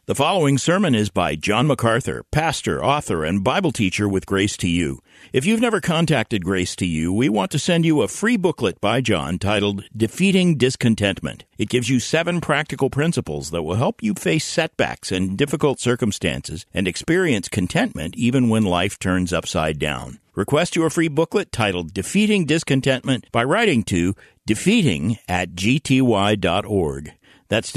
The following sermon is by John MacArthur, pastor, author, and Bible teacher with Grace to You. If you've never contacted Grace to You, we want to send you a free booklet by John titled Defeating Discontentment. It gives you 7 practical principles that will help you face setbacks and difficult circumstances and experience contentment even when life turns upside down. Request your free booklet titled Defeating Discontentment by writing to defeating@gty.org. That's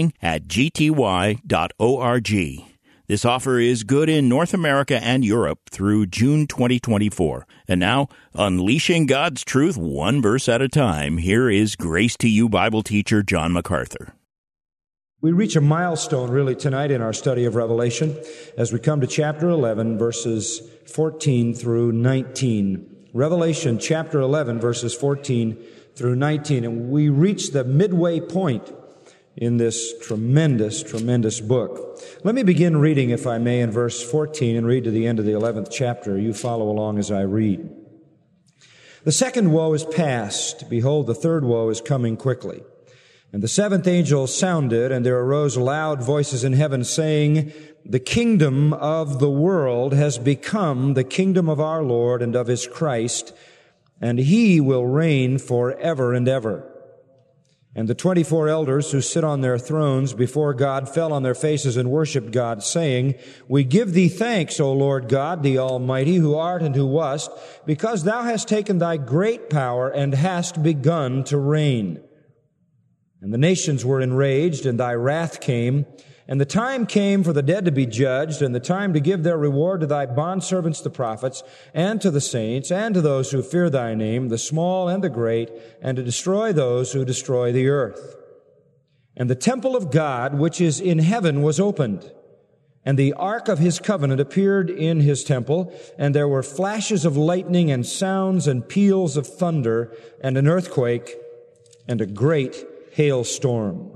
defeating@gty.org. This offer is good in North America and Europe through June 2024. And now, unleashing God's truth one verse at a time, here is Grace to You Bible teacher John MacArthur. We reach a milestone really tonight in our study of Revelation as we come to chapter 11, verses 14 through 19. Revelation chapter 11, verses 14 through 19. And we reach the midway point in this tremendous, tremendous book. Let me begin reading, if I may, in verse 14 and read to the end of the 11th chapter. You follow along as I read. The second woe is past. Behold, the third woe is coming quickly. And the seventh angel sounded, and there arose loud voices in heaven, saying, The kingdom of the world has become the kingdom of our Lord and of his Christ, and he will reign forever and ever. And the 24 elders who sit on their thrones before God fell on their faces and worshipped God, saying, We give thee thanks, O Lord God, the Almighty, who art and who wast, because thou hast taken thy great power and hast begun to reign. And the nations were enraged, and thy wrath came, and the time came for the dead to be judged, and the time to give their reward to thy bondservants the prophets, and to the saints, and to those who fear thy name, the small and the great, and to destroy those who destroy the earth. And the temple of God, which is in heaven, was opened, and the ark of his covenant appeared in his temple, and there were flashes of lightning, and sounds and peals of thunder, and an earthquake, and a great hailstorm.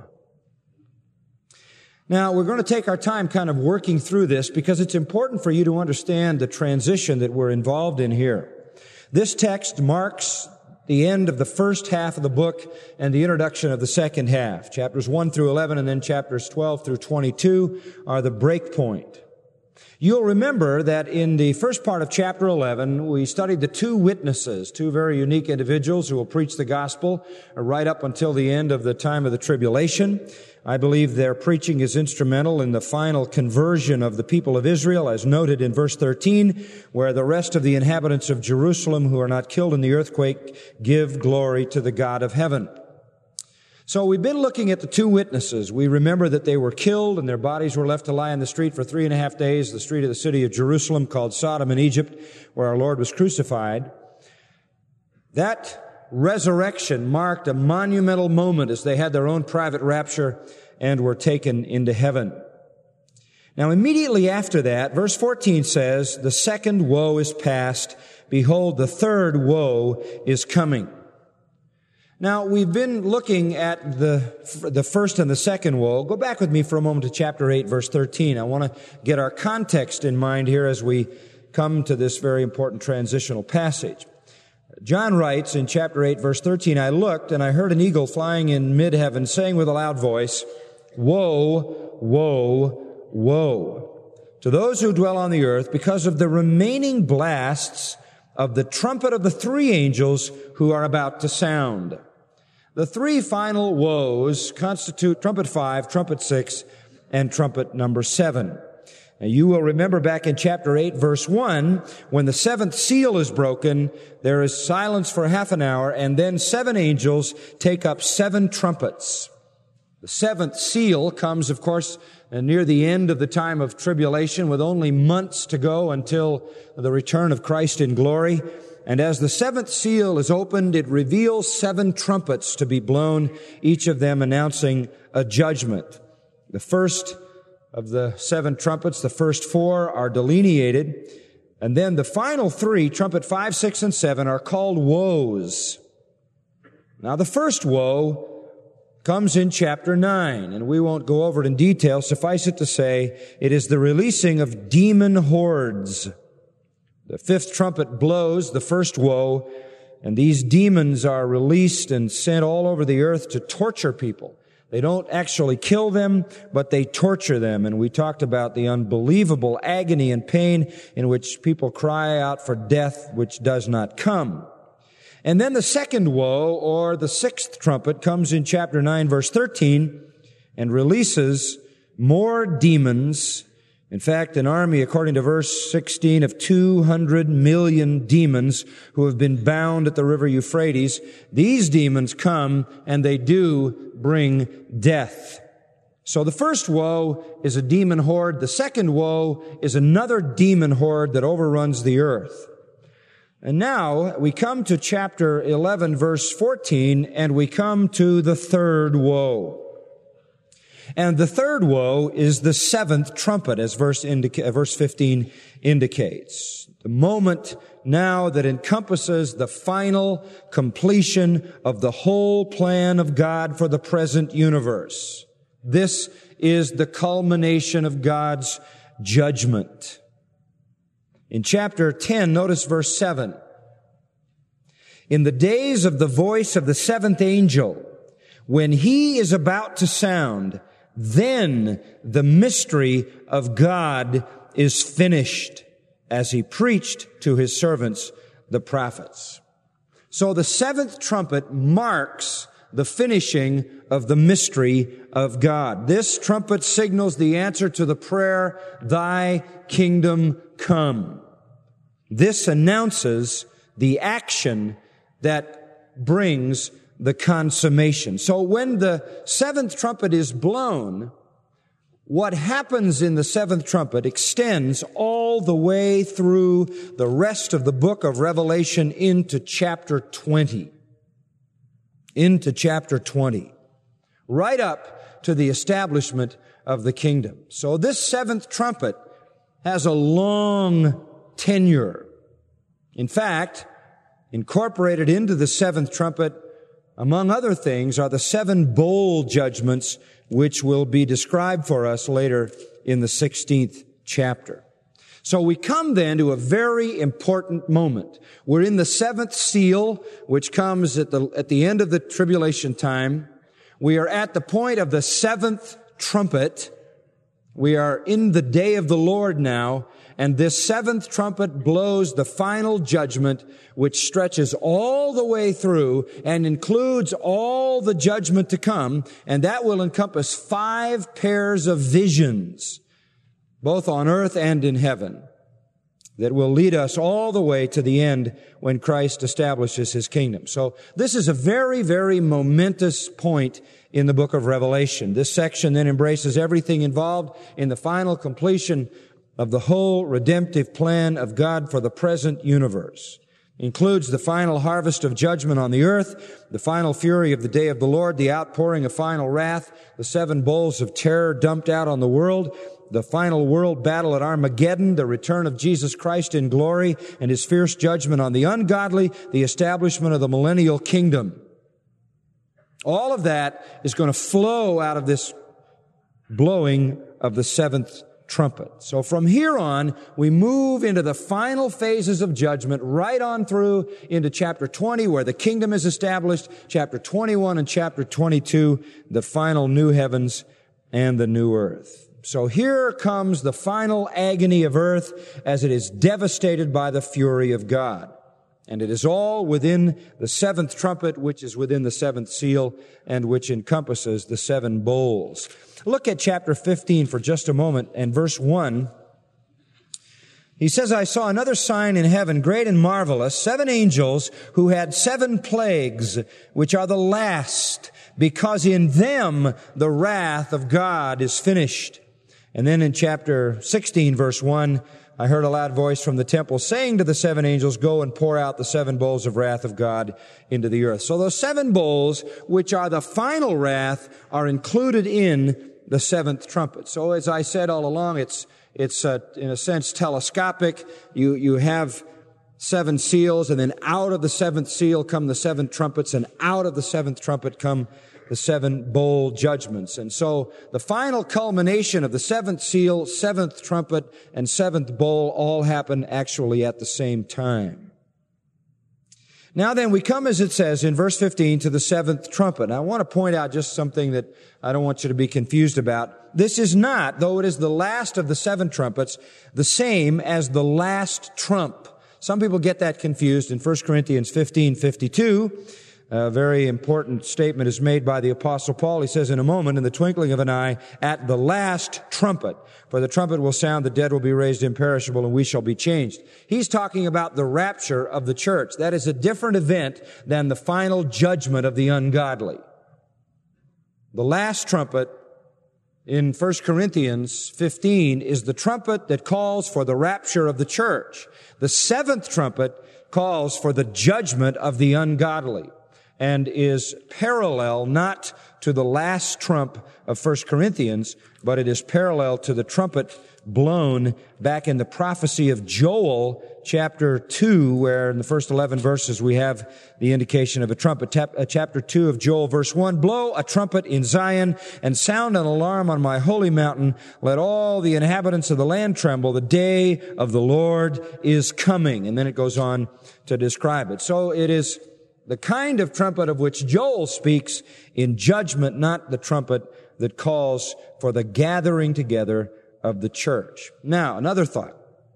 Now, we're going to take our time kind of working through this because it's important for you to understand the transition that we're involved in here. This text marks the end of the first half of the book and the introduction of the second half. Chapters 1 through 11 and then chapters 12 through 22 are the break point. You'll remember that in the first part of chapter 11, we studied the 2 witnesses, 2 very unique individuals who will preach the gospel right up until the end of the time of the tribulation. I believe their preaching is instrumental in the final conversion of the people of Israel, as noted in verse 13, where the rest of the inhabitants of Jerusalem who are not killed in the earthquake give glory to the God of heaven. So we've been looking at the 2 witnesses. We remember that they were killed and their bodies were left to lie in the street for 3.5 days, the street of the city of Jerusalem called Sodom in Egypt, where our Lord was crucified. That resurrection marked a monumental moment as they had their own private rapture and were taken into heaven. Now, immediately after that, verse 14 says, The second woe is past. Behold, the third woe is coming. Now, we've been looking at the first and the second woe. Go back with me for a moment to chapter 8, verse 13. I want to get our context in mind here as we come to this very important transitional passage. John writes in chapter 8, verse 13, I looked, and I heard an eagle flying in mid-heaven, saying with a loud voice, Woe, woe, woe, to those who dwell on the earth, because of the remaining blasts of the trumpet of the 3 angels who are about to sound. The 3 final woes constitute trumpet 5, trumpet 6, and trumpet number 7. Now, you will remember back in chapter 8, verse 1, when the 7th seal is broken, there is silence for half an hour, and then 7 angels take up 7 trumpets. The 7th seal comes, of course, near the end of the time of tribulation, with only months to go until the return of Christ in glory. And as the 7th seal is opened, it reveals 7 trumpets to be blown, each of them announcing a judgment. The first of the 7 trumpets, the first 4 are delineated, and then the final 3, trumpet 5, 6, and 7, are called woes. Now, the first woe comes in chapter 9, and we won't go over it in detail. Suffice it to say, it is the releasing of demon hordes. The 5th trumpet blows the first woe, and these demons are released and sent all over the earth to torture people. They don't actually kill them, but they torture them. And we talked about the unbelievable agony and pain in which people cry out for death which does not come. And then the second woe, or the sixth trumpet, comes in chapter 9, verse 13, and releases more demons. In fact, an army, according to verse 16, of 200 million demons who have been bound at the river Euphrates. These demons come, and they do bring death. So the first woe is a demon horde. The second woe is another demon horde that overruns the earth. And now we come to chapter 11, verse 14, and we come to the third woe. And the third woe is the seventh trumpet, as verse 15 indicates. The moment now that encompasses the final completion of the whole plan of God for the present universe. This is the culmination of God's judgment. In chapter 10, notice verse 7. In the days of the voice of the seventh angel, when he is about to sound, then the mystery of God is finished, as he preached to his servants, the prophets. So the seventh trumpet marks the finishing of the mystery of God. This trumpet signals the answer to the prayer, "Thy kingdom come." This announces the action that brings the consummation. So when the seventh trumpet is blown, what happens in the seventh trumpet extends all the way through the rest of the book of Revelation into chapter 20. Into chapter 20. Right up to the establishment of the kingdom. So this seventh trumpet has a long tenure. In fact, incorporated into the seventh trumpet, among other things, are the seven bowl judgments, which will be described for us later in the 16th chapter. So we come then to a very important moment. We're in the seventh seal, which comes at the end of the tribulation time. We are at the point of the seventh trumpet. We are in the day of the Lord now, and this seventh trumpet blows the final judgment, which stretches all the way through and includes all the judgment to come, and that will encompass 5 pairs of visions, both on earth and in heaven, that will lead us all the way to the end when Christ establishes his kingdom. So this is a very, very momentous point in the book of Revelation. This section then embraces everything involved in the final completion of the whole redemptive plan of God for the present universe. It includes the final harvest of judgment on the earth, the final fury of the day of the Lord, the outpouring of final wrath, the 7 bowls of terror dumped out on the world, the final world battle at Armageddon, the return of Jesus Christ in glory, and his fierce judgment on the ungodly, the establishment of the millennial kingdom. All of that is going to flow out of this blowing of the seventh trumpet. So from here on, we move into the final phases of judgment, right on through into chapter 20, where the kingdom is established, chapter 21 and chapter 22, the final new heavens and the new earth. So here comes the final agony of earth as it is devastated by the fury of God. And it is all within the seventh trumpet, which is within the seventh seal, and which encompasses the 7 bowls. Look at chapter 15 for just a moment, and verse 1. He says, I saw another sign in heaven, great and marvelous, 7 angels who had 7 plagues, which are the last, because in them the wrath of God is finished. And then in chapter 16, verse 1, I heard a loud voice from the temple saying to the 7 angels, go and pour out the 7 bowls of wrath of God into the earth. So those 7 bowls, which are the final wrath, are included in the 7th trumpet. So as I said all along, it's in a sense telescopic. You have 7 seals, and then out of the 7th seal come the 7 trumpets, and out of the 7th trumpet come the 7 bowl judgments. And so the final culmination of the 7th seal, 7th trumpet, and 7th bowl all happen actually at the same time. Now then, we come, as it says in verse 15, to the seventh trumpet. Now, I want to point out just something that I don't want you to be confused about. This is not, though it is the last of the seven trumpets, the same as the last trump. Some people get that confused. In 1 Corinthians 15:52, a very important statement is made by the Apostle Paul. He says, in a moment, in the twinkling of an eye, at the last trumpet, for the trumpet will sound, the dead will be raised imperishable, and we shall be changed. He's talking about the rapture of the church. That is a different event than the final judgment of the ungodly. The last trumpet in 1 Corinthians 15 is the trumpet that calls for the rapture of the church. The seventh trumpet calls for the judgment of the ungodly, and is parallel not to the last trump of 1 Corinthians, but it is parallel to the trumpet blown back in the prophecy of Joel, chapter 2, where in the first 11 verses we have the indication of a trumpet. Chapter 2 of Joel, verse 1, blow a trumpet in Zion and sound an alarm on my holy mountain. Let all the inhabitants of the land tremble. The day of the Lord is coming. And then it goes on to describe it. So it is the kind of trumpet of which Joel speaks in judgment, not the trumpet that calls for the gathering together of the church. Now, another thought.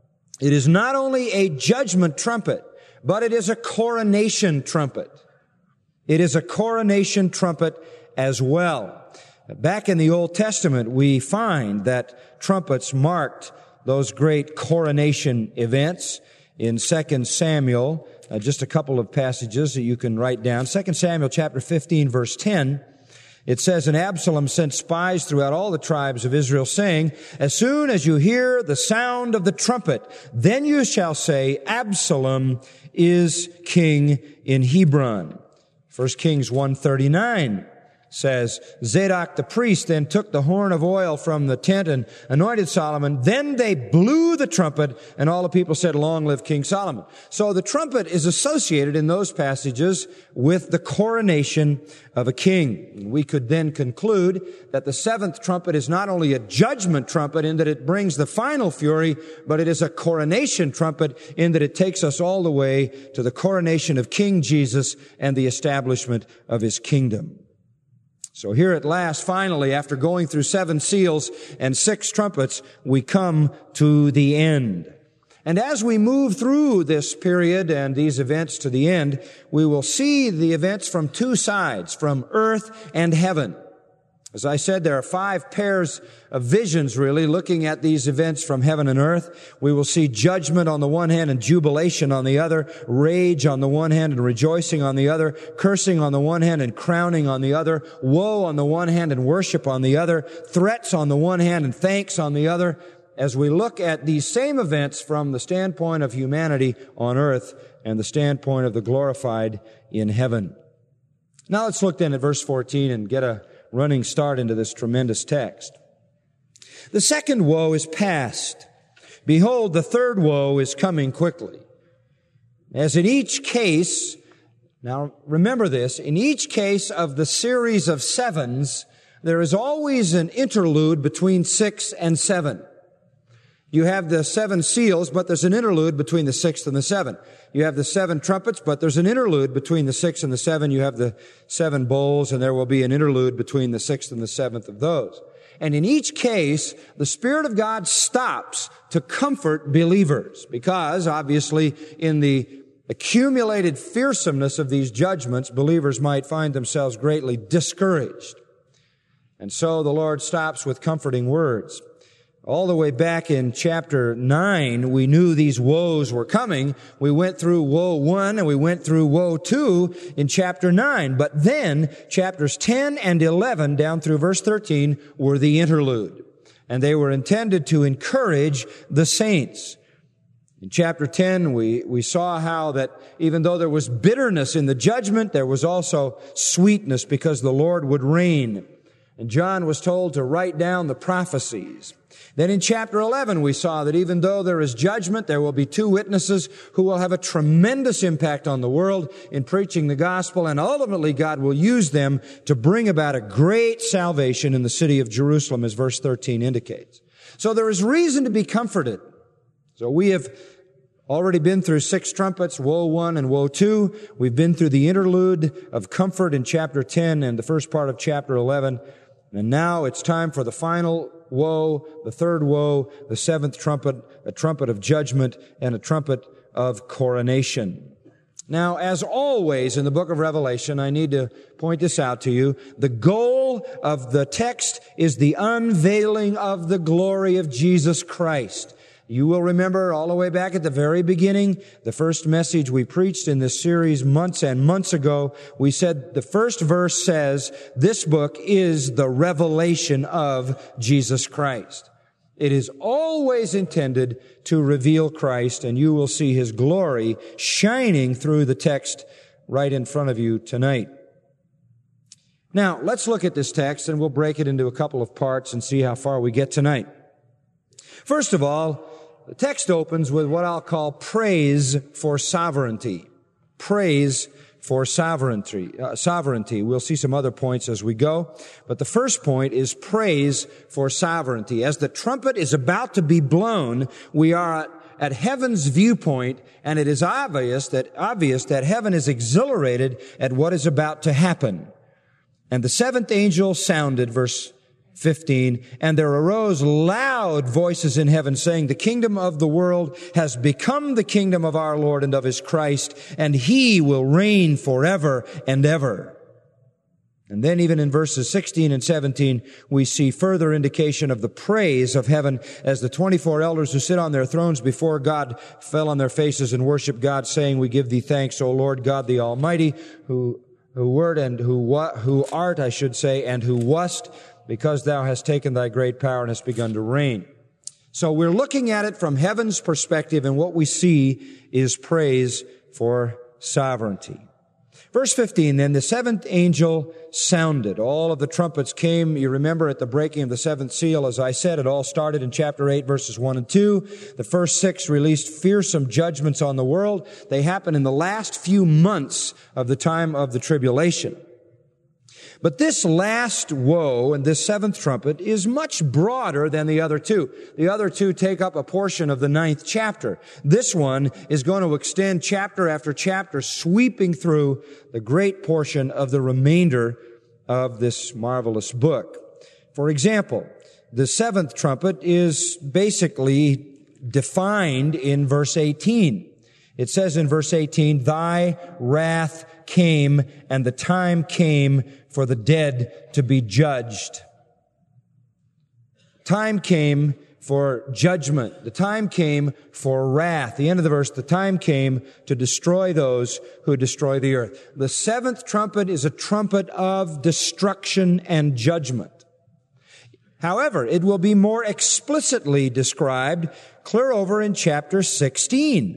It is not only a judgment trumpet, but it is a coronation trumpet. It is a coronation trumpet as well. Back in the Old Testament, we find that trumpets marked those great coronation events. In 2 Samuel, just a couple of passages that you can write down. 2 Samuel chapter 15, verse 10, it says, and Absalom sent spies throughout all the tribes of Israel, saying, as soon as you hear the sound of the trumpet, then you shall say, Absalom is king in Hebron. 1 Kings 1:39 says, Zadok the priest then took the horn of oil from the tent and anointed Solomon. Then they blew the trumpet, and all the people said, long live King Solomon. So the trumpet is associated in those passages with the coronation of a king. We could then conclude that the seventh trumpet is not only a judgment trumpet in that it brings the final fury, but it is a coronation trumpet in that it takes us all the way to the coronation of King Jesus and the establishment of his kingdom. So here at last, finally, after going through 7 seals and 6 trumpets, we come to the end. And as we move through this period and these events to the end, we will see the events from 2 sides, from earth and heaven. As I said, there are 5 pairs of visions, really, looking at these events from heaven and earth. We will see judgment on the one hand and jubilation on the other, rage on the one hand and rejoicing on the other, cursing on the one hand and crowning on the other, woe on the one hand and worship on the other, threats on the one hand and thanks on the other, as we look at these same events from the standpoint of humanity on earth and the standpoint of the glorified in heaven. Now let's look then at verse 14 and get a running start into this tremendous text. The second woe is past. Behold, the third woe is coming quickly. As in each case, now remember this, in each case of the series of 7s, there is always an interlude between 6 and 7. You have the 7 seals, but there's an interlude between the 6th and the 7th. You have the 7 trumpets, but there's an interlude between the 6th and the 7. You have the 7 bowls, and there will be an interlude between the 6th and the 7th of those. And in each case, the Spirit of God stops to comfort believers, because obviously in the accumulated fearsomeness of these judgments, believers might find themselves greatly discouraged. And so the Lord stops with comforting words. All the way back in chapter 9, we knew these woes were coming. We went through woe 1 and we went through woe 2 in chapter 9. But then chapters 10 and 11 down through verse 13 were the interlude. And they were intended to encourage the saints. In chapter 10, we saw how that even though there was bitterness in the judgment, there was also sweetness because the Lord would reign. And John was told to write down the prophecies. Then in chapter 11, we saw that even though there is judgment, there will be 2 witnesses who will have a tremendous impact on the world in preaching the gospel, and ultimately God will use them to bring about a great salvation in the city of Jerusalem, as verse 13 indicates. So there is reason to be comforted. So we have already been through 6 trumpets, woe 1 and woe 2. We've been through the interlude of comfort in chapter 10 and the first part of chapter 11. And now it's time for the final woe, the third woe, the 7th trumpet, a trumpet of judgment and a trumpet of coronation. Now, as always in the book of Revelation, I need to point this out to you. The goal of the text is the unveiling of the glory of Jesus Christ. You will remember all the way back at the very beginning, the first message we preached in this series months and months ago, we said the first verse says, this book is the revelation of Jesus Christ. It is always intended to reveal Christ, and you will see His glory shining through the text right in front of you tonight. Now, let's look at this text, and we'll break it into a couple of parts and see how far we get tonight. First of all, the text opens with what I'll call praise for sovereignty. Praise for sovereignty. We'll see some other points as we go. But the first point is praise for sovereignty. As the trumpet is about to be blown, we are at heaven's viewpoint, and it is obvious that heaven is exhilarated at what is about to happen. And the 7th angel sounded, verse 15, and there arose loud voices in heaven saying, the kingdom of the world has become the kingdom of our Lord and of His Christ, and He will reign forever and ever. And then even in verses 16 and 17, we see further indication of the praise of heaven as the 24 elders who sit on their thrones before God fell on their faces and worshiped God, saying, we give Thee thanks, O Lord God the Almighty, who wert and who art, and who wast, because Thou hast taken Thy great power and hast begun to reign. So we're looking at it from heaven's perspective, and what we see is praise for sovereignty. Verse 15, then the 7th angel sounded. All of the trumpets came, you remember, at the breaking of the 7th seal. As I said, it all started in chapter 8, verses 1 and 2. The first 6 released fearsome judgments on the world. They happen in the last few months of the time of the tribulation. But this last woe and this 7th trumpet is much broader than the other 2. The other 2 take up a portion of the 9th chapter. This one is going to extend chapter after chapter, sweeping through the great portion of the remainder of this marvelous book. For example, the 7th trumpet is basically defined in verse 18. It says in verse 18, Thy wrath came, and the time came for the dead to be judged. Time came for judgment. The time came for wrath. The end of the verse, the time came to destroy those who destroy the earth. The 7th trumpet is a trumpet of destruction and judgment. However, it will be more explicitly described clear over in chapter 16.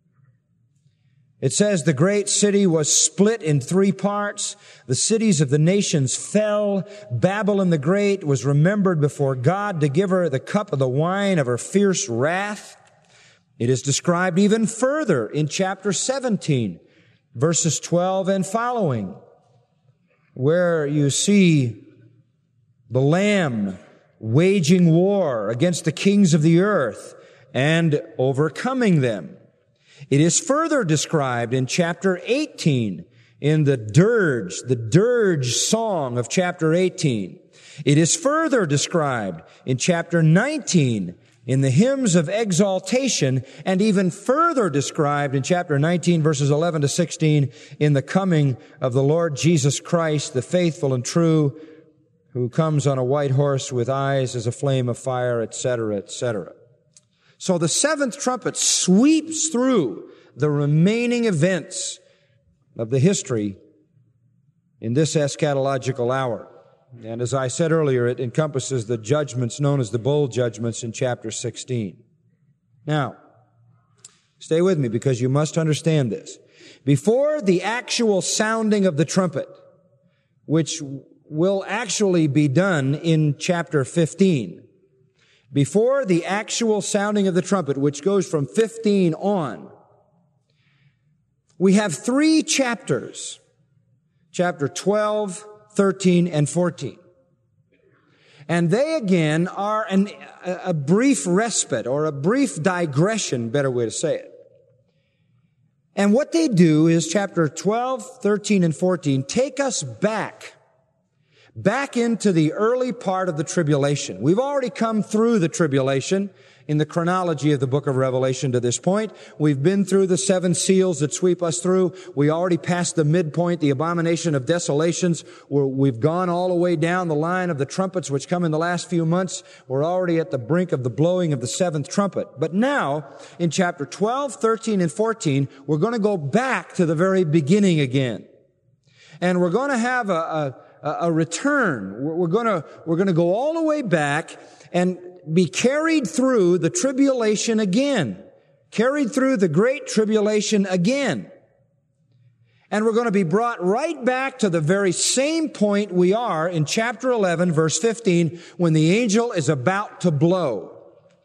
It says, the great city was split in 3 parts. The cities of the nations fell. Babylon the Great was remembered before God to give her the cup of the wine of her fierce wrath. It is described even further in chapter 17, verses 12 and following, where you see the Lamb waging war against the kings of the earth and overcoming them. It is further described in chapter 18 in the dirge song of chapter 18. It is further described in chapter 19 in the hymns of exaltation, and even further described in chapter 19 verses 11 to 16 in the coming of the Lord Jesus Christ, the faithful and true, who comes on a white horse with eyes as a flame of fire, etc., etc. So the 7th trumpet sweeps through the remaining events of the history in this eschatological hour. And as I said earlier, it encompasses the judgments known as the bowl judgments in chapter 16. Now, stay with me because you must understand this. Before the actual sounding of the trumpet, which will actually be done in chapter 15, before the actual sounding of the trumpet, which goes from 15 on, we have 3 chapters, chapter 12, 13, and 14. And they again are a brief respite or a brief digression, better way to say it, And what they do is chapter 12, 13, and 14 take us back into the early part of the tribulation. We've already come through the tribulation in the chronology of the book of Revelation to this point. We've been through the 7 seals that sweep us through. We already passed the midpoint, the abomination of desolations. We've gone all the way down the line of the trumpets which come in the last few months. We're already at the brink of the blowing of the 7th trumpet. But now, in chapter 12, 13, and 14, we're going to go back to the very beginning again. And we're going to have a return. We're going to go all the way back and be carried through the tribulation again. Carried through the great tribulation again. And we're going to be brought right back to the very same point we are in chapter 11, verse 15, when the angel is about to blow.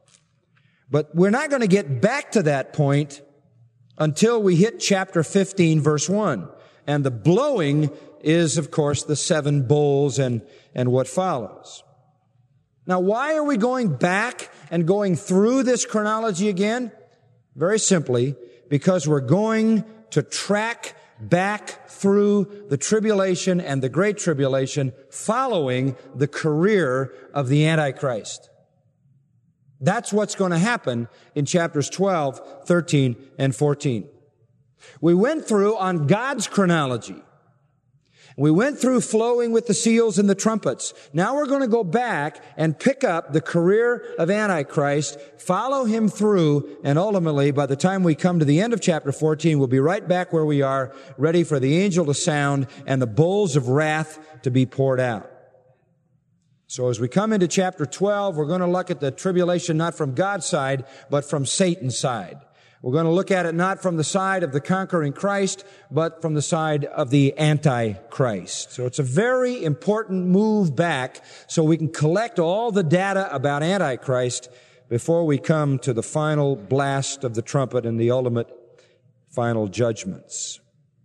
But we're not going to get back to that point until we hit chapter 15, verse 1. And the blowing is, of course, the 7 bowls and what follows. Now, why are we going back and going through this chronology again? Very simply, because we're going to track back through the tribulation and the great tribulation following the career of the Antichrist. That's what's going to happen in chapters 12, 13, and 14. We went through on God's chronology. We went through flowing with the seals and the trumpets. Now we're going to go back and pick up the career of Antichrist, follow him through, and ultimately, by the time we come to the end of chapter 14, we'll be right back where we are, ready for the angel to sound and the bowls of wrath to be poured out. So as we come into chapter 12, we're going to look at the tribulation not from God's side, but from Satan's side. We're going to look at it not from the side of the conquering Christ, but from the side of the Antichrist. So it's a very important move back so we can collect all the data about Antichrist before we come to the final blast of the trumpet and the ultimate final judgments.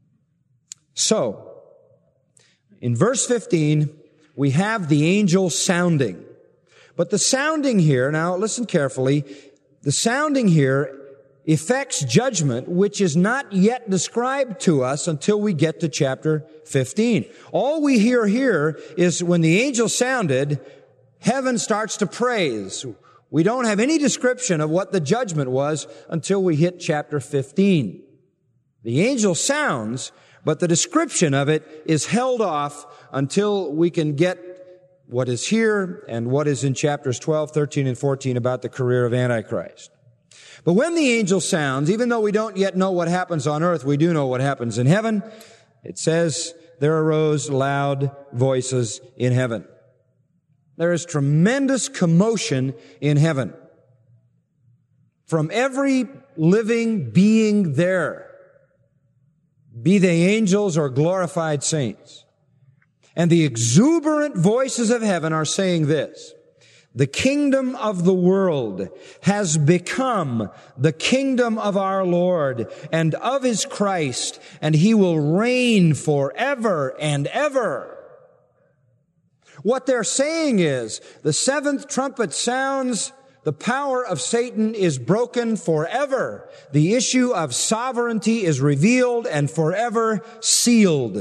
So, in verse 15, we have the angel sounding. But the sounding here, now listen carefully, the sounding here effects judgment which is not yet described to us until we get to chapter 15. All we hear here is when the angel sounded, heaven starts to praise. We don't have any description of what the judgment was until we hit chapter 15. The angel sounds, but the description of it is held off until we can get what is here and what is in chapters 12, 13, and 14 about the career of Antichrist. But when the angel sounds, even though we don't yet know what happens on earth, we do know what happens in heaven. It says, there arose loud voices in heaven. There is tremendous commotion in heaven. From every living being there, be they angels or glorified saints. And the exuberant voices of heaven are saying this: the kingdom of the world has become the kingdom of our Lord and of His Christ, and He will reign forever and ever. What they're saying is, the 7th trumpet sounds, the power of Satan is broken forever. The issue of sovereignty is revealed and forever sealed.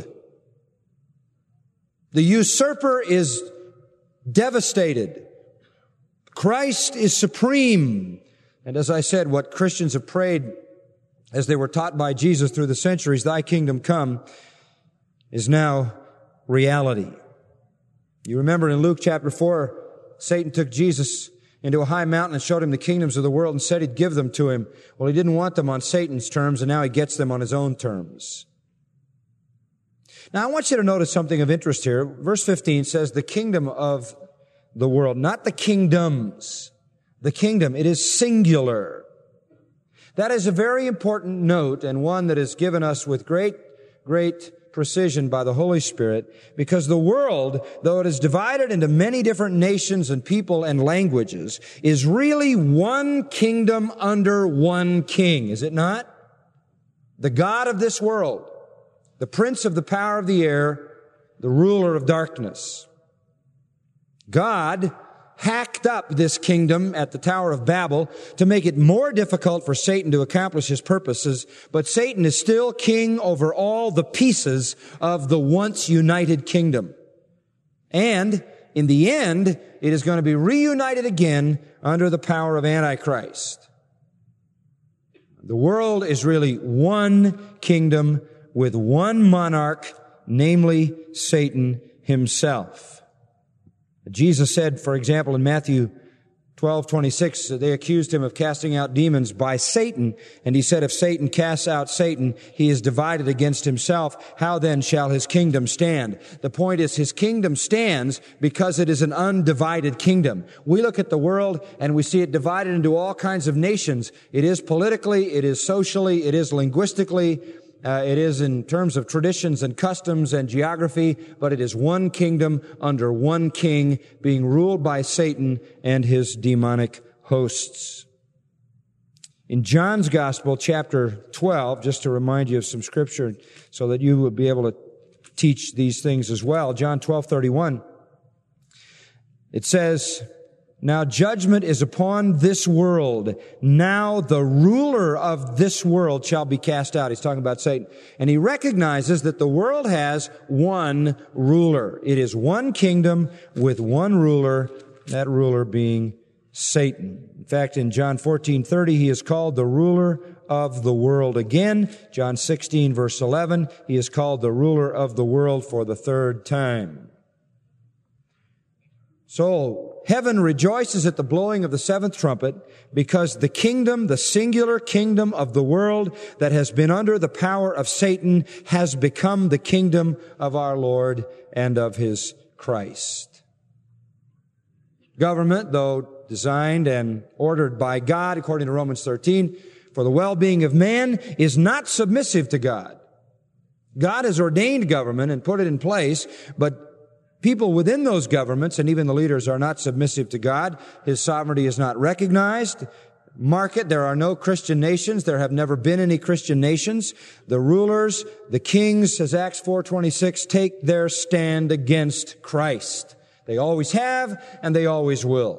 The usurper is devastated. Christ is supreme. And as I said, what Christians have prayed as they were taught by Jesus through the centuries, thy kingdom come, is now reality. You remember in Luke chapter 4, Satan took Jesus into a high mountain and showed him the kingdoms of the world and said he'd give them to him. Well, he didn't want them on Satan's terms, and now he gets them on his own terms. Now, I want you to notice something of interest here. Verse 15 says the kingdom of the world, not the kingdoms. The kingdom, it is singular. That is a very important note, and one that is given us with great precision by the Holy Spirit, because the world, though it is divided into many different nations and people and languages, is really one kingdom under one king, is it not? The God of this world, the prince of the power of the air, the ruler of darkness. God hacked up this kingdom at the Tower of Babel to make it more difficult for Satan to accomplish his purposes, but Satan is still king over all the pieces of the once united kingdom. And in the end, it is going to be reunited again under the power of Antichrist. The world is really one kingdom with one monarch, namely Satan himself. Jesus said, for example, in Matthew 12:26, they accused him of casting out demons by Satan. And he said, if Satan casts out Satan, he is divided against himself. How then shall his kingdom stand? The point is, his kingdom stands because it is an undivided kingdom. We look at the world and we see it divided into all kinds of nations. It is politically, it is socially, it is linguistically, it is in terms of traditions and customs and geography, but it is one kingdom under one king being ruled by Satan and his demonic hosts. In John's Gospel, chapter 12, just to remind you of some scripture so that you would be able to teach these things as well, John 12:31, it says, now judgment is upon this world. Now the ruler of this world shall be cast out. He's talking about Satan. And he recognizes that the world has one ruler. It is one kingdom with one ruler, that ruler being Satan. In fact, in John 14:30, he is called the ruler of the world again. John 16, verse 11, he is called the ruler of the world for the third time. So, heaven rejoices at the blowing of the seventh trumpet because the kingdom, the singular kingdom of the world that has been under the power of Satan has become the kingdom of our Lord and of His Christ. Government, though designed and ordered by God, according to Romans 13, for the well-being of man, is not submissive to God. God has ordained government and put it in place, but people within those governments, and even the leaders, are not submissive to God. His sovereignty is not recognized. Mark it, there are no Christian nations. There have never been any Christian nations. The rulers, the kings, as Acts 4:26, take their stand against Christ. They always have, and they always will.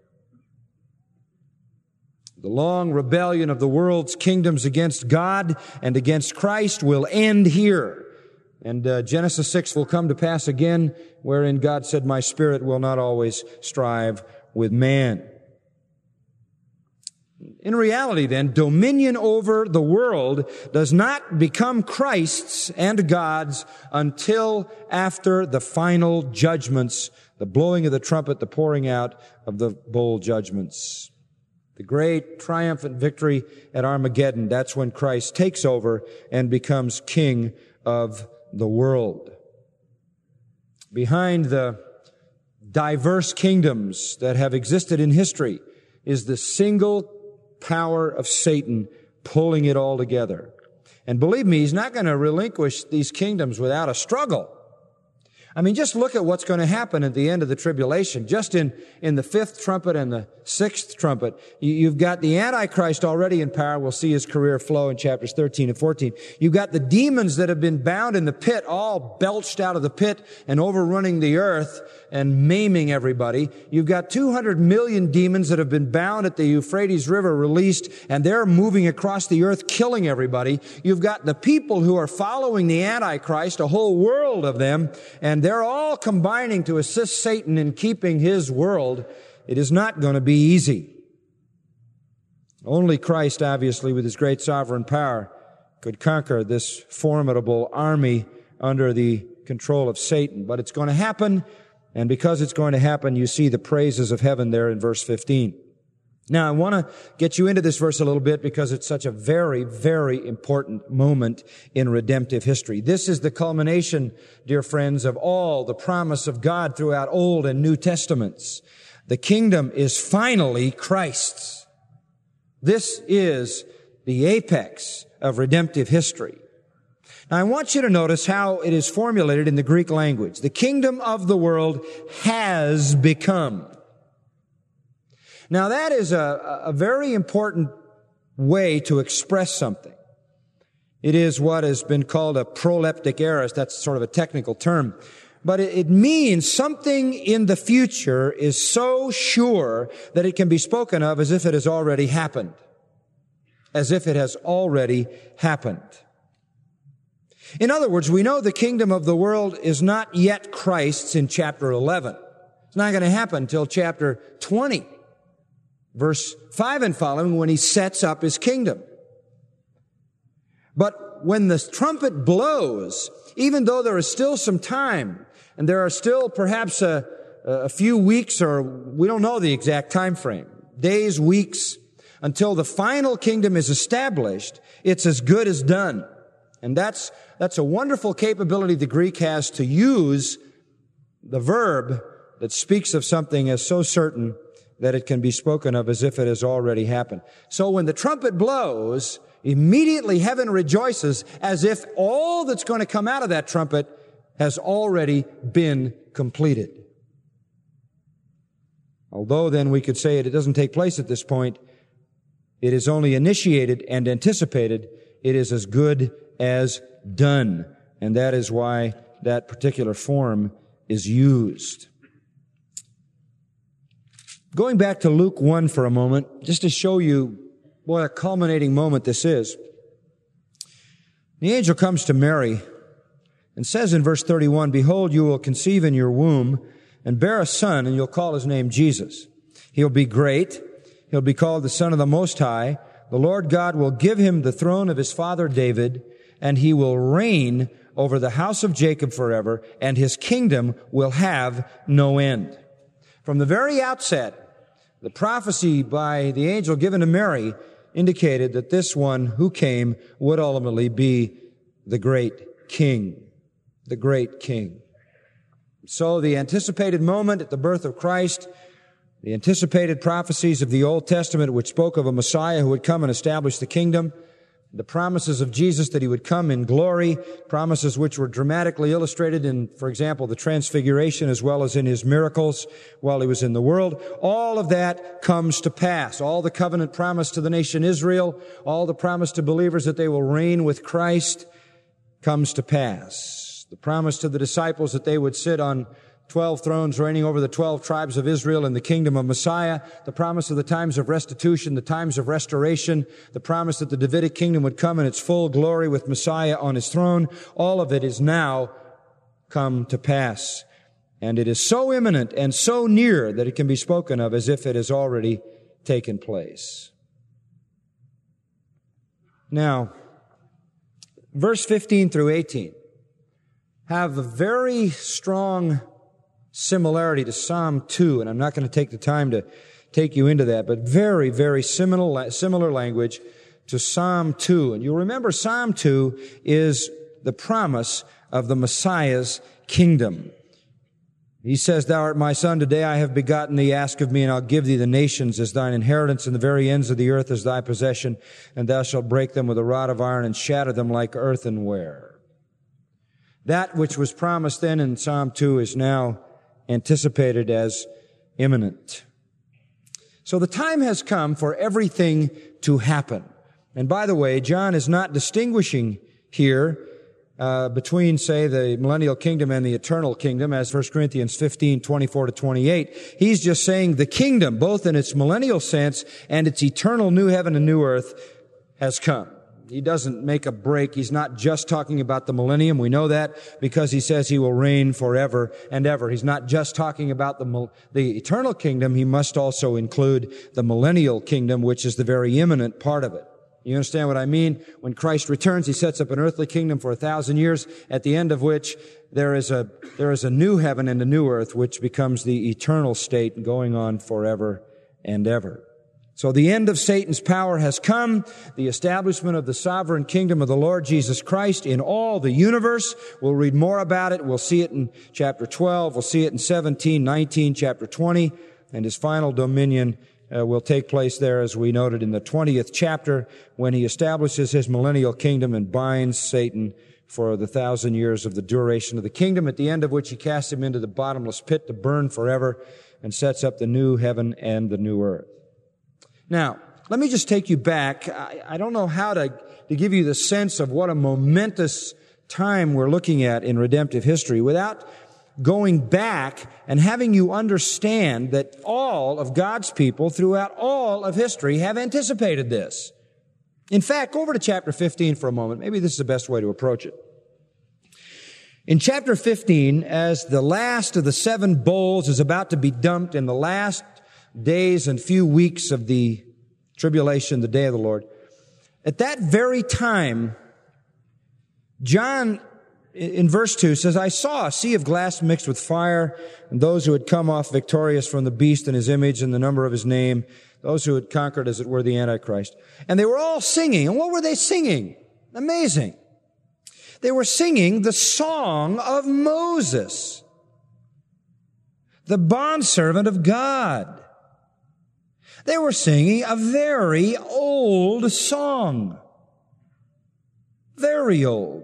The long rebellion of the world's kingdoms against God and against Christ will end here. And Genesis 6 will come to pass again, wherein God said, my spirit will not always strive with man. In reality, then, dominion over the world does not become Christ's and God's until after the final judgments, the blowing of the trumpet, the pouring out of the bowl judgments. The great triumphant victory at Armageddon, that's when Christ takes over and becomes king of the world. Behind the diverse kingdoms that have existed in history is the single power of Satan pulling it all together. And believe me, he's not going to relinquish these kingdoms without a struggle. I mean, just look at what's going to happen at the end of the tribulation. Just in the fifth trumpet and the sixth trumpet, you've got the Antichrist already in power. We'll see his career flow in chapters 13 and 14. You've got the demons that have been bound in the pit, all belched out of the pit and overrunning the earth and maiming everybody. You've got 200 million demons that have been bound at the Euphrates River released, and they're moving across the earth, killing everybody. You've got the people who are following the Antichrist, a whole world of them, and they're all combining to assist Satan in keeping his world. It is not going to be easy. Only Christ, obviously, with his great sovereign power, could conquer this formidable army under the control of Satan. But it's going to happen, and because it's going to happen, you see the praises of heaven there in verse 15. Now, I want to get you into this verse a little bit because it's such a very, very important moment in redemptive history. This is the culmination, dear friends, of all the promise of God throughout Old and New Testaments. The kingdom is finally Christ's. This is the apex of redemptive history. Now, I want you to notice how it is formulated in the Greek language. The kingdom of the world has become. Now, that is a very important way to express something. It is what has been called a proleptic aorist. That's sort of a technical term. But it means something in the future is so sure that it can be spoken of as if it has already happened. As if it has already happened. In other words, we know the kingdom of the world is not yet Christ's in chapter 11. It's not going to happen until chapter 20, verse 5 and following, when he sets up his kingdom. But when the trumpet blows, even though there is still some time, and there are still perhaps a few weeks, or we don't know the exact time frame, days, weeks, until the final kingdom is established, it's as good as done. And that's a wonderful capability the Greek has to use the verb that speaks of something as so certain that it can be spoken of as if it has already happened. So when the trumpet blows, immediately heaven rejoices as if all that's going to come out of that trumpet has already been completed. Although then we could say it doesn't take place at this point, it is only initiated and anticipated. It is as good as done. And that is why that particular form is used. Going back to Luke 1 for a moment, just to show you what a culminating moment this is. The angel comes to Mary and says in verse 31, "Behold, you will conceive in your womb and bear a son, and you'll call his name Jesus. He'll be great. He'll be called the Son of the Most High. The Lord God will give him the throne of his father David, and he will reign over the house of Jacob forever, and his kingdom will have no end." From the very outset, the prophecy by the angel given to Mary indicated that this one who came would ultimately be the great king. The great king. So the anticipated moment at the birth of Christ, the anticipated prophecies of the Old Testament which spoke of a Messiah who would come and establish the kingdom, the promises of Jesus that he would come in glory, promises which were dramatically illustrated in, for example, the Transfiguration as well as in his miracles while he was in the world. All of that comes to pass. All the covenant promise to the nation Israel, all the promise to believers that they will reign with Christ comes to pass. The promise to the disciples that they would sit on 12 thrones reigning over the 12 tribes of Israel in the kingdom of Messiah, the promise of the times of restitution, the times of restoration, the promise that the Davidic kingdom would come in its full glory with Messiah on his throne, all of it is now come to pass. And it is so imminent and so near that it can be spoken of as if it has already taken place. Now, verse 15 through 18 have a very strong similarity to Psalm 2, and I'm not going to take the time to take you into that, but very, very similar language to Psalm 2. And you'll remember Psalm 2 is the promise of the Messiah's kingdom. He says, "Thou art my son, today I have begotten thee, ask of me, and I'll give thee the nations as thine inheritance, and the very ends of the earth as thy possession, and thou shalt break them with a rod of iron and shatter them like earthenware." That which was promised then in Psalm 2 is now anticipated as imminent. So the time has come for everything to happen. And by the way, John is not distinguishing here between, say, the millennial kingdom and the eternal kingdom, as 1 Corinthians 15, 24 to 28. He's just saying the kingdom, both in its millennial sense and its eternal new heaven and new earth, has come. He doesn't make a break. He's not just talking about the millennium. We know that because he says he will reign forever and ever. He's not just talking about the eternal kingdom. He must also include the millennial kingdom, which is the very imminent part of it. You understand what I mean? When Christ returns, he sets up an earthly kingdom for 1,000 years, at the end of which there is a new heaven and a new earth, which becomes the eternal state going on forever and ever. So the end of Satan's power has come, the establishment of the sovereign kingdom of the Lord Jesus Christ in all the universe. We'll read more about it. We'll see it in chapter 12. We'll see it in 17, 19, chapter 20. And his final dominion will take place there, as we noted in the 20th chapter, when he establishes his millennial kingdom and binds Satan for the 1,000 years of the duration of the kingdom, at the end of which he casts him into the bottomless pit to burn forever and sets up the new heaven and the new earth. Now, let me just take you back. I don't know how to give you the sense of what a momentous time we're looking at in redemptive history without going back and having you understand that all of God's people throughout all of history have anticipated this. In fact, go over to chapter 15 for a moment. Maybe this is the best way to approach it. In chapter 15, as the last of the 7 bowls is about to be dumped in the last days and few weeks of the tribulation, the day of the Lord, at that very time, John, in verse 2, says, I saw a sea of glass mixed with fire, and those who had come off victorious from the beast and his image and the number of his name, those who had conquered, as it were, the Antichrist. And they were all singing. And what were they singing? Amazing. They were singing the song of Moses, the bondservant of God. They were singing a very old song. Very old.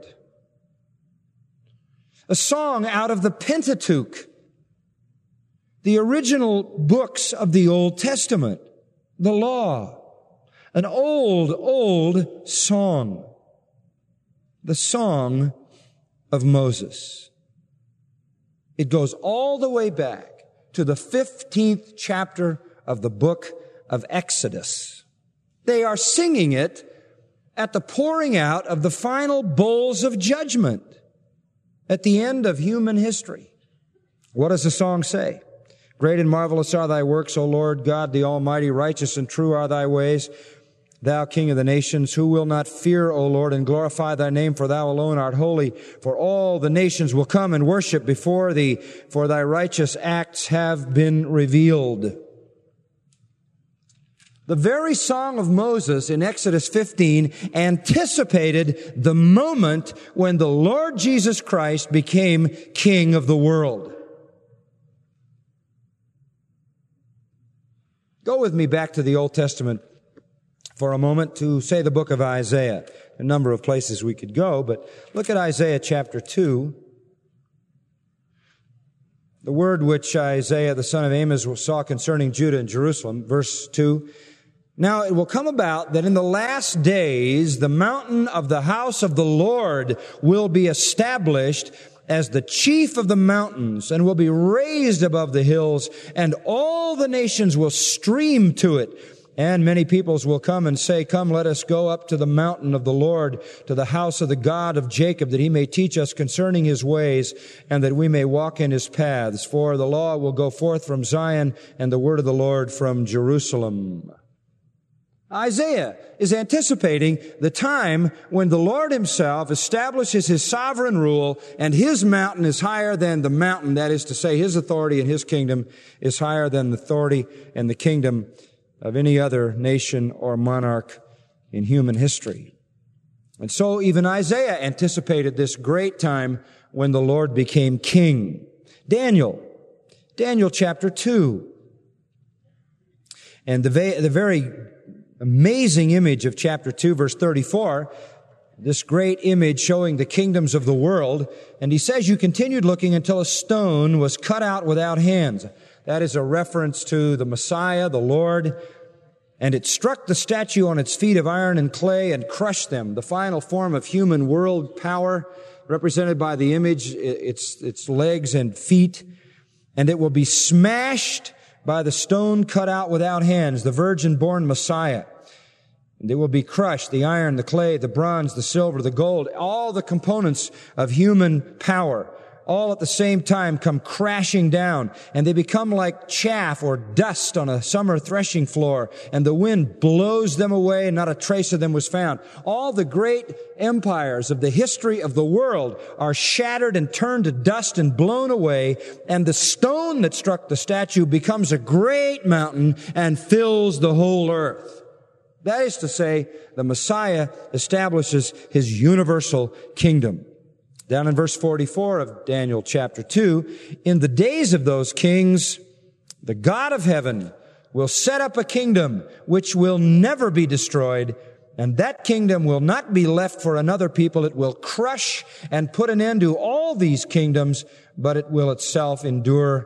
A song out of the Pentateuch, the original books of the Old Testament, the law. An old, old song. The song of Moses. It goes all the way back to the 15th chapter of the book of Exodus. They are singing it at the pouring out of the final bowls of judgment at the end of human history. What does the song say? Great and marvelous are thy works, O Lord God, the Almighty. Righteous and true are thy ways, thou King of the nations. Who will not fear, O Lord, and glorify thy name? For thou alone art holy. For all the nations will come and worship before thee, for thy righteous acts have been revealed. The very song of Moses in Exodus 15 anticipated the moment when the Lord Jesus Christ became King of the world. Go with me back to the Old Testament for a moment to, say, the book of Isaiah. A number of places we could go, but look at Isaiah chapter 2. The word which Isaiah, the son of Amos, saw concerning Judah and Jerusalem, verse 2. Now it will come about that in the last days the mountain of the house of the Lord will be established as the chief of the mountains and will be raised above the hills, and all the nations will stream to it. And many peoples will come and say, Come, let us go up to the mountain of the Lord, to the house of the God of Jacob, that he may teach us concerning his ways, and that we may walk in his paths. For the law will go forth from Zion, and the word of the Lord from Jerusalem. Isaiah is anticipating the time when the Lord himself establishes his sovereign rule, and his mountain is higher than the mountain. That is to say, his authority and his kingdom is higher than the authority and the kingdom of any other nation or monarch in human history. And so even Isaiah anticipated this great time when the Lord became king. Daniel chapter 2. And the very amazing image of chapter 2, verse 34, this great image showing the kingdoms of the world. And he says, You continued looking until a stone was cut out without hands. That is a reference to the Messiah, the Lord. And it struck the statue on its feet of iron and clay and crushed them. The final form of human world power, represented by the image, its legs and feet. And it will be smashed by the stone cut out without hands, the virgin-born Messiah. And they will be crushed, the iron, the clay, the bronze, the silver, the gold, all the components of human power, all at the same time come crashing down, and they become like chaff or dust on a summer threshing floor, and the wind blows them away, and not a trace of them was found. All the great empires of the history of the world are shattered and turned to dust and blown away, and the stone that struck the statue becomes a great mountain and fills the whole earth. That is to say, the Messiah establishes his universal kingdom. Down in verse 44 of Daniel chapter 2, in the days of those kings, the God of heaven will set up a kingdom which will never be destroyed, and that kingdom will not be left for another people. It will crush and put an end to all these kingdoms, but it will itself endure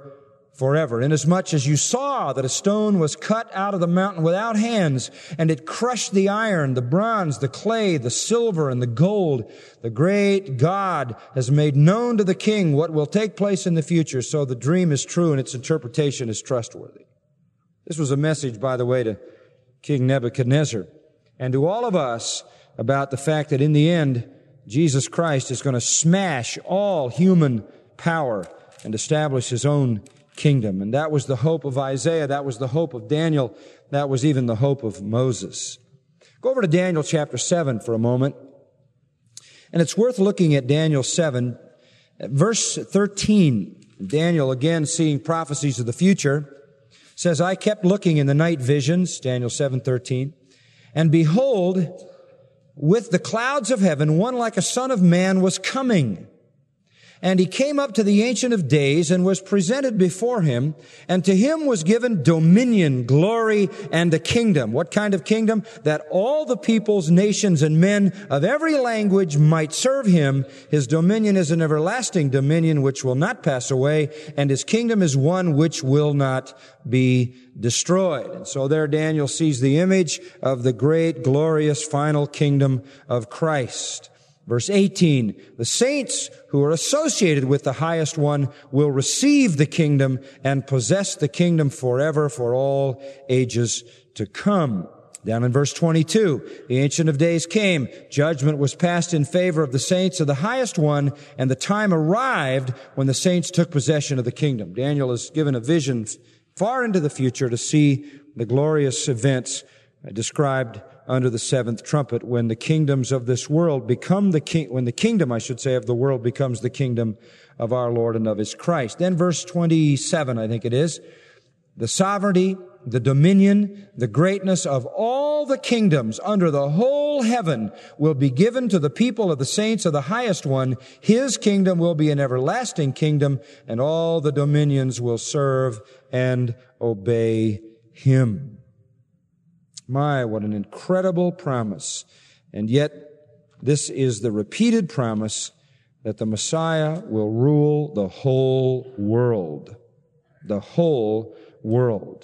forever. Inasmuch as you saw that a stone was cut out of the mountain without hands, and it crushed the iron, the bronze, the clay, the silver, and the gold, the great God has made known to the king what will take place in the future, so the dream is true and its interpretation is trustworthy. This was a message, by the way, to King Nebuchadnezzar and to all of us about the fact that in the end, Jesus Christ is going to smash all human power and establish His own kingdom. And that was the hope of Isaiah. That was the hope of Daniel. That was even the hope of Moses. Go over to Daniel chapter 7 for a moment. And it's worth looking at Daniel 7. Verse 13, Daniel, again seeing prophecies of the future, says, I kept looking in the night visions, Daniel 7:13, and behold, with the clouds of heaven, one like a son of man was coming. And he came up to the Ancient of Days and was presented before him, and to him was given dominion, glory, and a kingdom. What kind of kingdom? That all the peoples, nations, and men of every language might serve him. His dominion is an everlasting dominion which will not pass away, and his kingdom is one which will not be destroyed. And so there Daniel sees the image of the great, glorious, final kingdom of Christ. Verse 18, the saints who are associated with the highest one will receive the kingdom and possess the kingdom forever for all ages to come. Down in verse 22, the Ancient of Days came. Judgment was passed in favor of the saints of the highest one, and the time arrived when the saints took possession of the kingdom. Daniel is given a vision far into the future to see the glorious events described under the seventh trumpet, when the kingdoms of this world become when the kingdom, of the world becomes the kingdom of our Lord and of His Christ. Then verse 27, I think it is, the sovereignty, the dominion, the greatness of all the kingdoms under the whole heaven will be given to the people of the saints of the highest one. His kingdom will be an everlasting kingdom, and all the dominions will serve and obey Him. My, what an incredible promise. And yet, this is the repeated promise that the Messiah will rule the whole world. The whole world.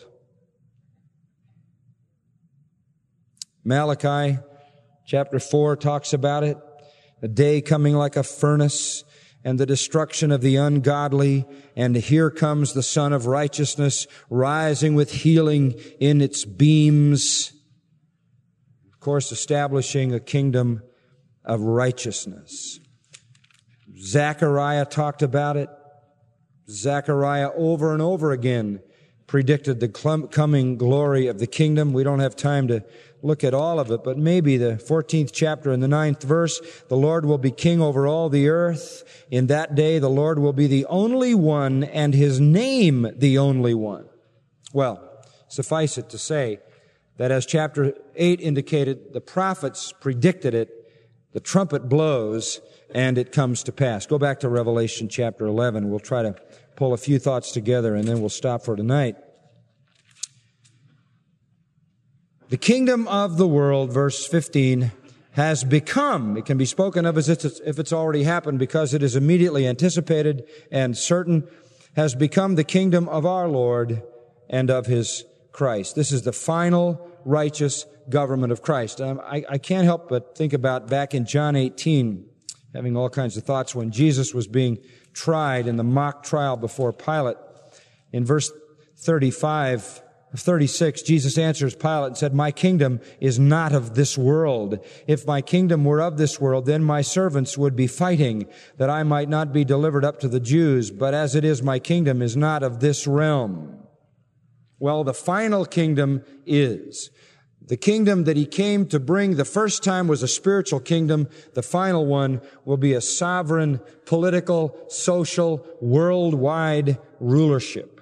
Malachi chapter 4 talks about it. A day coming like a furnace, and the destruction of the ungodly, and here comes the Son of Righteousness, rising with healing in its beams. Of course, establishing a kingdom of righteousness. Zechariah talked about it. Zechariah over and over again predicted the coming glory of the kingdom. We don't have time to look at all of it, but maybe the 14th chapter and the 9th verse, the Lord will be king over all the earth. In that day, the Lord will be the only one, and His name the only one. Well, suffice it to say that as chapter 8 indicated, the prophets predicted it, the trumpet blows, and it comes to pass. Go back to Revelation chapter 11. We'll try to pull a few thoughts together, and then we'll stop for tonight. The kingdom of the world, verse 15, has become, it can be spoken of as if it's already happened because it is immediately anticipated and certain, has become the kingdom of our Lord and of His Christ. This is the final righteous government of Christ. I can't help but think about back in John 18, having all kinds of thoughts when Jesus was being tried in the mock trial before Pilate. In verse 36, Jesus answers Pilate and said, my kingdom is not of this world. If my kingdom were of this world, then my servants would be fighting that I might not be delivered up to the Jews. But as it is, my kingdom is not of this realm. Well, the final kingdom is. The kingdom that He came to bring the first time was a spiritual kingdom. The final one will be a sovereign, political, social, worldwide rulership.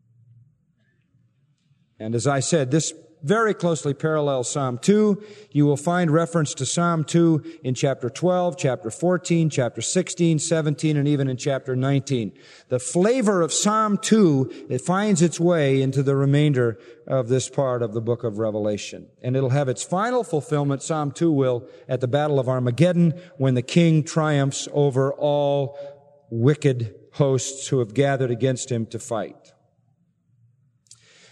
And as I said, this very closely parallels Psalm 2. You will find reference to Psalm 2 in chapter 12, chapter 14, chapter 16, 17, and even in chapter 19. The flavor of Psalm 2, it finds its way into the remainder of this part of the book of Revelation. And it'll have its final fulfillment, Psalm 2 will, at the Battle of Armageddon, when the King triumphs over all wicked hosts who have gathered against Him to fight.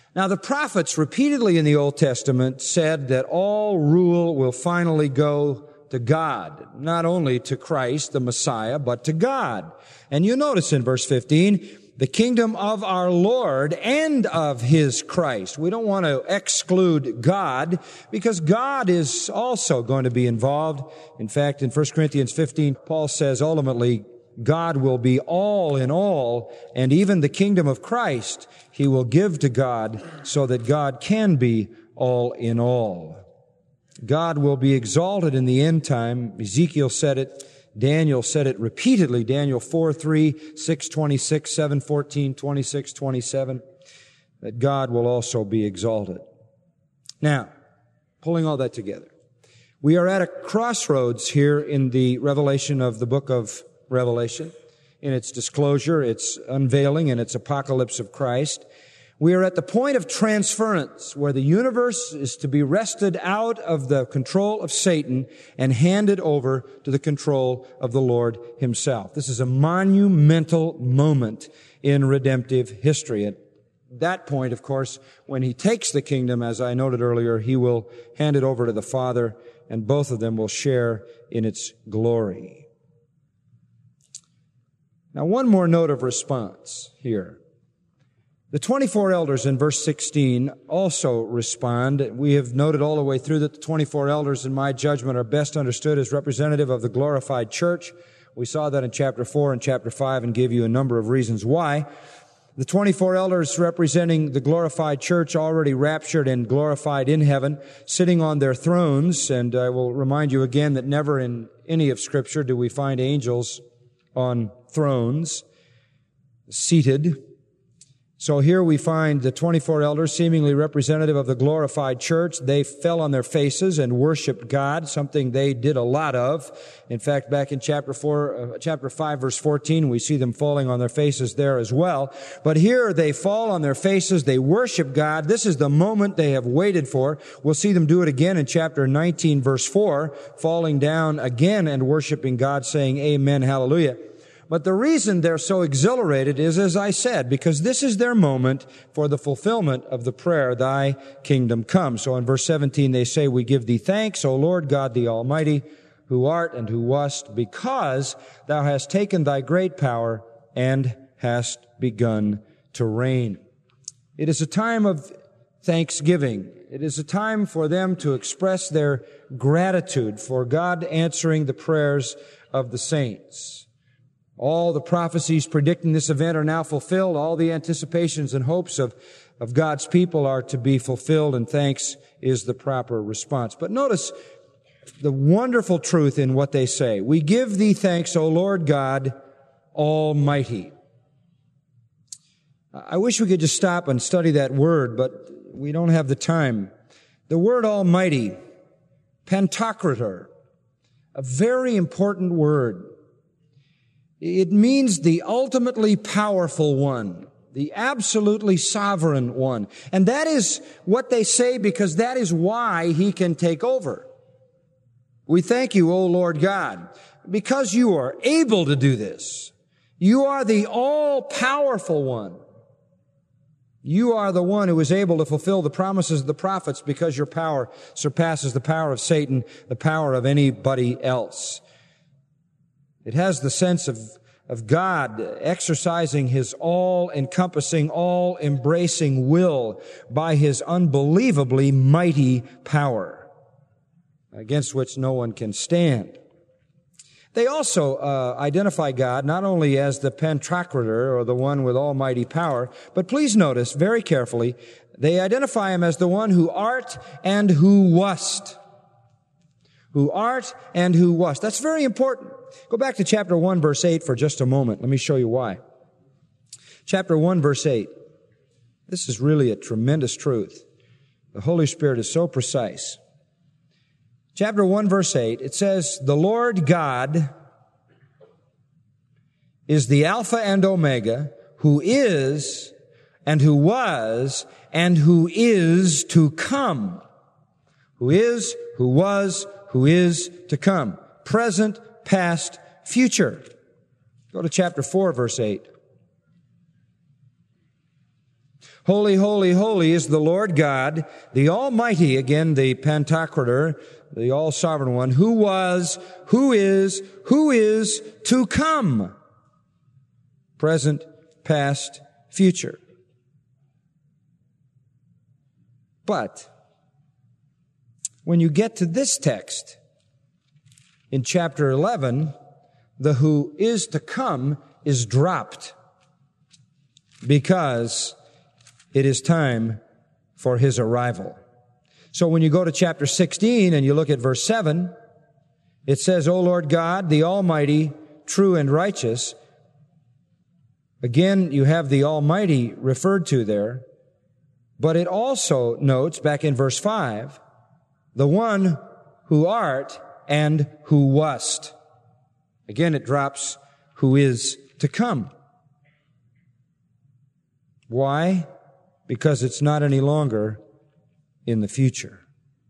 Now, the prophets repeatedly in the Old Testament said that all rule will finally go to God, not only to Christ, the Messiah, but to God. And you notice in verse 15, the kingdom of our Lord and of His Christ. We don't want to exclude God because God is also going to be involved. In fact, in 1 Corinthians 15, Paul says ultimately, God will be all in all, and even the kingdom of Christ He will give to God so that God can be all in all. God will be exalted in the end time. Ezekiel said it. Daniel said it repeatedly. Daniel 4:3, 6:26, 7:14, 26:27. That God will also be exalted. Now, pulling all that together, we are at a crossroads here in the revelation of the book of Revelation, in its disclosure, its unveiling, and its apocalypse of Christ. We are at the point of transference where the universe is to be wrested out of the control of Satan and handed over to the control of the Lord Himself. This is a monumental moment in redemptive history. At that point, of course, when He takes the kingdom, as I noted earlier, He will hand it over to the Father, and both of them will share in its glory. Now, one more note of response here. The 24 elders in verse 16 also respond. We have noted all the way through that the 24 elders, in my judgment, are best understood as representative of the glorified church. We saw that in chapter 4 and chapter 5 and gave you a number of reasons why. The 24 elders representing the glorified church already raptured and glorified in heaven, sitting on their thrones. And I will remind you again that never in any of Scripture do we find angels on thrones, seated. So here we find the 24 elders, seemingly representative of the glorified church. They fell on their faces and worshiped God, something they did a lot of. In fact, back in chapter 5, verse 14, we see them falling on their faces there as well. But here they fall on their faces, they worship God. This is the moment they have waited for. We'll see them do it again in chapter 19, verse 4, falling down again and worshiping God, saying, Amen, hallelujah. But the reason they're so exhilarated is, as I said, because this is their moment for the fulfillment of the prayer, Thy kingdom come. So in verse 17 they say, We give Thee thanks, O Lord God the Almighty, who art and who wast, because Thou hast taken Thy great power and hast begun to reign. It is a time of thanksgiving. It is a time for them to express their gratitude for God answering the prayers of the saints. All the prophecies predicting this event are now fulfilled. All the anticipations and hopes of God's people are to be fulfilled, and thanks is the proper response. But notice the wonderful truth in what they say. We give Thee thanks, O Lord God Almighty. I wish we could just stop and study that word, but we don't have the time. The word Almighty, Pantocrator, a very important word. It means the ultimately powerful one, the absolutely sovereign one. And that is what they say because that is why He can take over. We thank You, O Lord God, because You are able to do this. You are the all-powerful one. You are the one who is able to fulfill the promises of the prophets because Your power surpasses the power of Satan, the power of anybody else. It has the sense of God exercising His all-encompassing, all-embracing will by His unbelievably mighty power, against which no one can stand. They also identify God not only as the Pantocrator, or the one with almighty power, but please notice very carefully, they identify Him as the one who art and who wast. Who art and who wast. That's very important. Go back to chapter 1, verse 8 for just a moment. Let me show you why. Chapter 1, verse 8. This is really a tremendous truth. The Holy Spirit is so precise. Chapter 1, verse 8, it says, The Lord God is the Alpha and Omega, who is and who was and who is to come. Who is, who was, who is to come. Present, past, future. Go to chapter 4, verse 8. Holy, holy, holy is the Lord God, the Almighty, again, the Pantocrator, the all-sovereign one, who was, who is to come. Present, past, future. But when you get to this text, in chapter 11, the who is to come is dropped because it is time for his arrival. So when you go to chapter 16 and you look at verse 7, it says, O Lord God, the Almighty, true and righteous. Again, you have the Almighty referred to there, but it also notes back in verse 5, the one who art and who wast. Again, it drops who is to come. Why? Because it's not any longer in the future.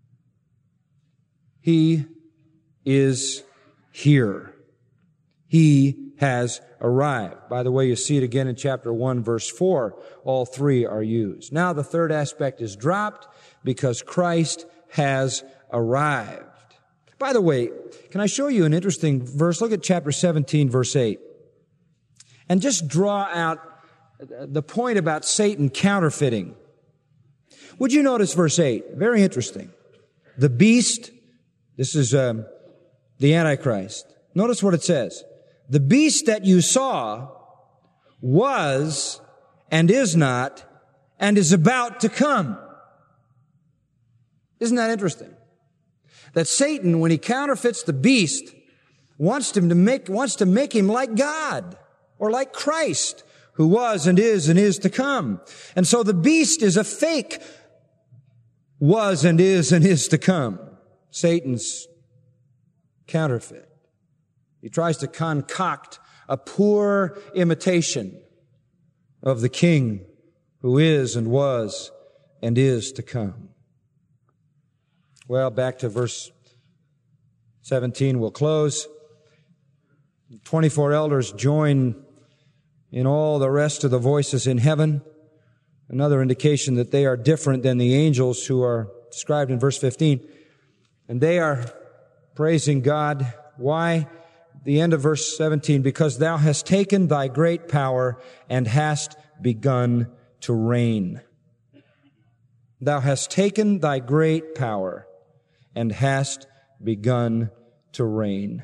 He is here. He has arrived. By the way, you see it again in chapter 1, verse 4. All three are used. Now the third aspect is dropped because Christ has arrived. By the way, can I show you an interesting verse? Look at chapter 17, verse 8. And just draw out the point about Satan counterfeiting. Would you notice verse 8? Very interesting. The beast, this is the Antichrist. Notice what it says. The beast that you saw was and is not and is about to come. Isn't that interesting? That Satan, when he counterfeits the beast, wants to make him like God or like Christ, who was and is to come. And so the beast is a fake was and is to come. Satan's counterfeit. He tries to concoct a poor imitation of the King who is and was and is to come. Well, back to verse 17, we'll close. 24 elders join in all the rest of the voices in heaven. Another indication that they are different than the angels who are described in verse 15. And they are praising God. Why? The end of verse 17, because thou hast taken thy great power and hast begun to reign. Thou hast taken thy great power and hast begun to reign.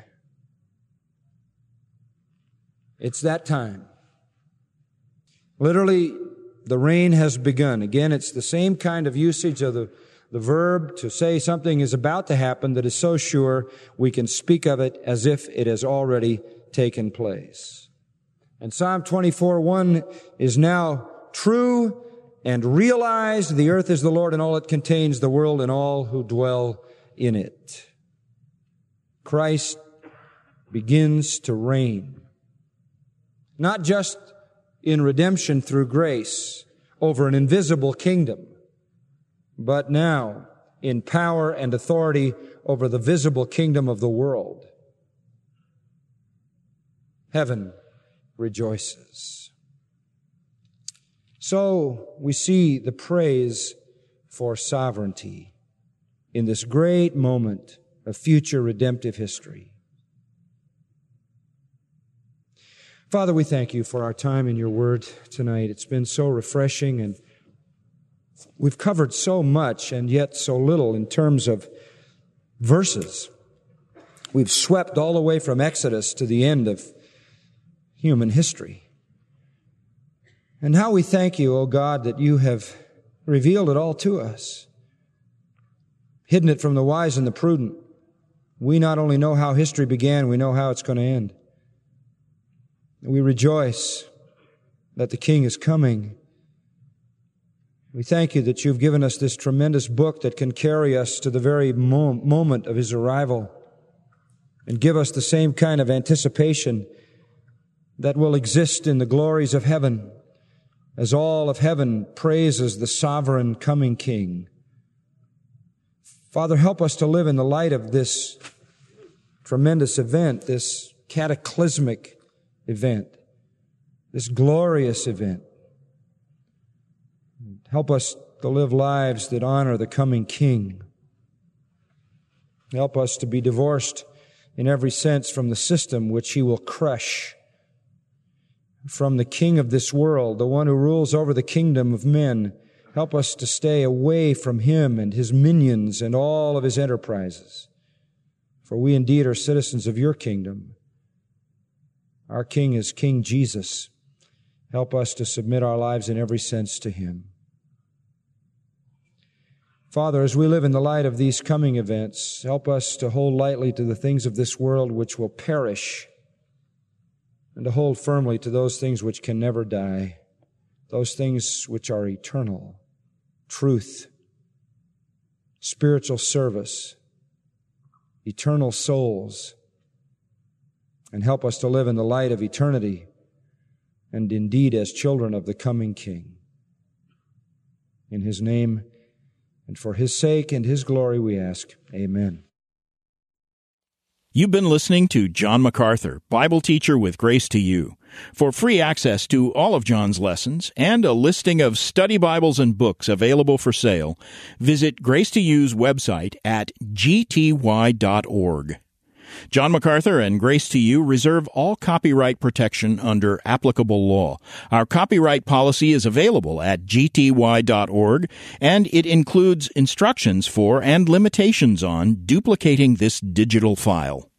It's that time. Literally, the reign has begun. Again, it's the same kind of usage of the verb to say something is about to happen that is so sure we can speak of it as if it has already taken place. And Psalm 24:1 is now true and realized. The earth is the Lord and all it contains, the world and all who dwell in it. Christ begins to reign. Not just in redemption through grace over an invisible kingdom, but now in power and authority over the visible kingdom of the world. Heaven rejoices. So we see the praise for sovereignty in this great moment of future redemptive history. Father, we thank you for our time in your word tonight. It's been so refreshing, and we've covered so much and yet so little in terms of verses. We've swept all the way from Exodus to the end of human history. And how we thank you, O God, that you have revealed it all to us, hidden it from the wise and the prudent. We not only know how history began, we know how it's going to end. We rejoice that the King is coming. We thank you that you've given us this tremendous book that can carry us to the very moment of his arrival and give us the same kind of anticipation that will exist in the glories of heaven as all of heaven praises the sovereign coming King. Father, help us to live in the light of this tremendous event, this cataclysmic event, this glorious event. Help us to live lives that honor the coming King. Help us to be divorced in every sense from the system which He will crush, from the king of this world, the one who rules over the kingdom of men. Help us to stay away from him and his minions and all of his enterprises. For we indeed are citizens of your kingdom. Our King is King Jesus. Help us to submit our lives in every sense to Him. Father, as we live in the light of these coming events, help us to hold lightly to the things of this world which will perish, and to hold firmly to those things which can never die, those things which are eternal, truth, spiritual service, eternal souls, and help us to live in the light of eternity and indeed as children of the coming King. In His name and for His sake and His glory we ask, amen. You've been listening to John MacArthur, Bible teacher with Grace to You. For free access to all of John's lessons and a listing of study Bibles and books available for sale, visit Grace to You's website at gty.org. John MacArthur and Grace to You reserve all copyright protection under applicable law. Our copyright policy is available at gty.org, and it includes instructions for and limitations on duplicating this digital file.